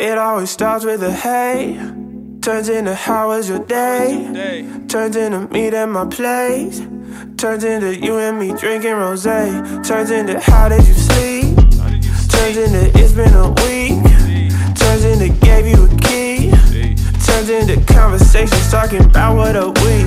It always starts with a hey, turns into how was your day, turns into meet at my place, turns into you and me drinking rosé, turns into how did you sleep, turns into it's been a week, turns into gave you a key, turns into conversations talking about what a week.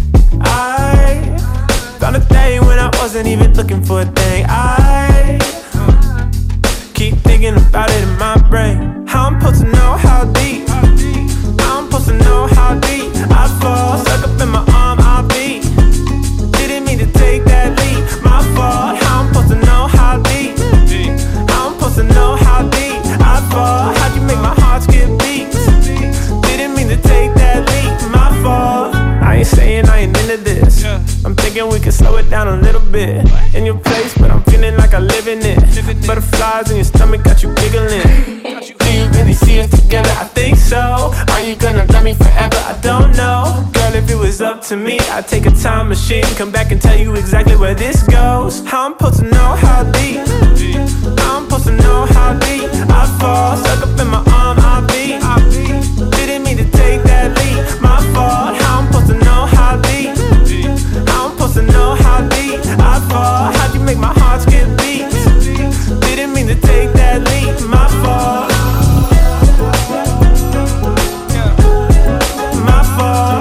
I found a thing when I wasn't even looking for a thing. I keep thinking about it in my brain. How I'm supposed to know how deep, how I'm supposed to know how deep I fall, stuck up in my arm, I'll be. Didn't mean to take that leap, my fault. How I'm supposed to know how deep, how I'm supposed to know how deep I fall. How'd you make my heart skip beats? Didn't mean to take that leap, my fault. I ain't saying I ain't into this, I'm thinking we could slow it down a little bit. In your place, but I'm feeling like I live in it. Butterflies in your stomach got you giggling. Do you really see us together? I think so. Are you gonna love me forever? I don't know. Girl, if it was up to me, I'd take a time machine, come back and tell you exactly where this goes. How I'm supposed to know how deep, how I'm supposed to know how deep I fall, stuck up in my arm, I'll be. Didn't mean to take that leap, my fault. How I'm supposed to know how deep, how I'm supposed to know how deep I fall. How'd you make my heart skip beats? Didn't mean to take that leap, my fault. My fault.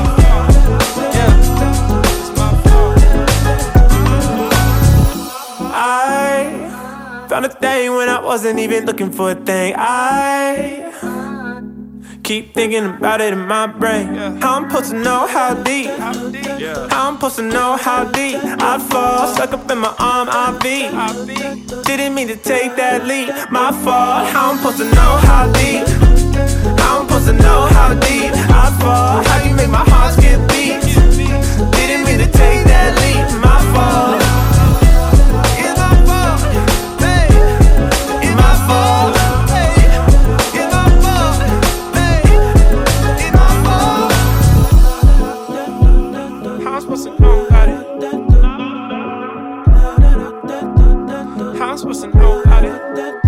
I found a thing when I wasn't even looking for a thing. I keep thinking about it in my brain. How I'm supposed to know how deep, how I'm supposed to know how deep I fall, stuck up in my arm, I'll be. Didn't mean to take that leap, my fault. How I'm supposed to know how deep, how I'm supposed to know how deep I fall. How you make my heart skip beats? Didn't mean to take that leap, my fault. It's my fault, hey. It's my fault, hey. It's my fault, hey. It's my fault. How I'm supposed to know about it? How I'm supposed to know about it?